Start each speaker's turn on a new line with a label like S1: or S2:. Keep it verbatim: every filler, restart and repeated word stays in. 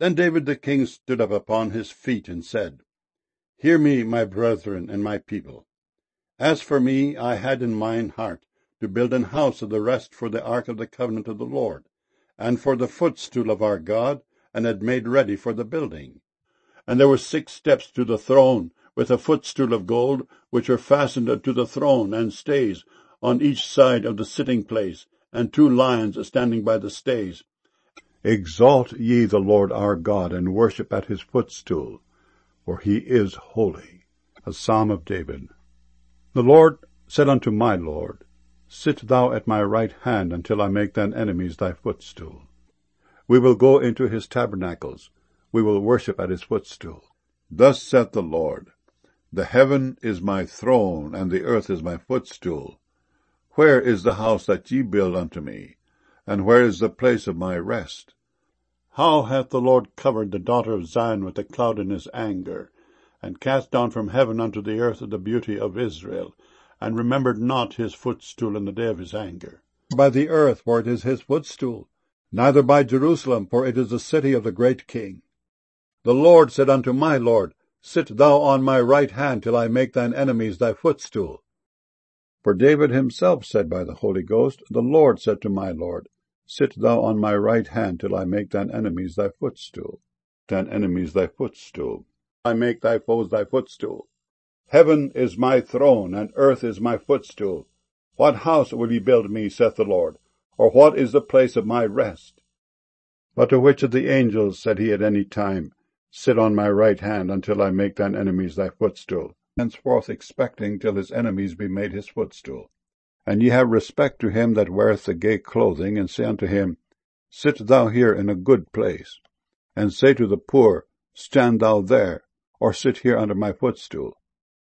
S1: Then David the king stood up upon his feet, and said, Hear me, my brethren and my people. As for me, I had in mine heart to build an house of the rest for the ark of the covenant of the Lord, and for the footstool of our God, and had made ready for the building. And there were six steps to the throne, with a footstool of gold, which were fastened unto the throne, and stays on each side of the sitting place, and two lions standing by the stays. Exalt ye the Lord our God, and worship at his footstool, for he is holy. A Psalm of David. The Lord said unto my Lord, Sit thou at my right hand, until I make thine enemies thy footstool. We will go into his tabernacles, we will worship at his footstool. Thus saith the Lord, The heaven is my throne, and the earth is my footstool. Where is the house that ye build unto me? And where is the place of my rest? How hath the Lord covered the daughter of Zion with a cloud in his anger, and cast down from heaven unto the earth the beauty of Israel, and remembered not his footstool in the day of his anger. By the earth, for it is his footstool, neither by Jerusalem, for it is the city of the great king. The Lord said unto my Lord, Sit thou on my right hand, till I make thine enemies thy footstool. For David himself said by the Holy Ghost, The Lord said to my Lord, Sit thou on my right hand, till I make thine enemies thy footstool. Thine enemies thy footstool. I make thy foes thy footstool. Heaven is my throne, and earth is my footstool. What house will ye build me, saith the Lord? Or what is the place of my rest? But to which of the angels said he at any time, Sit on my right hand, until I make thine enemies thy footstool? Henceforth expecting till his enemies be made his footstool. And ye have respect to him that weareth the gay clothing, and say unto him, Sit thou here in a good place. And say to the poor, Stand thou there, or sit here under my footstool.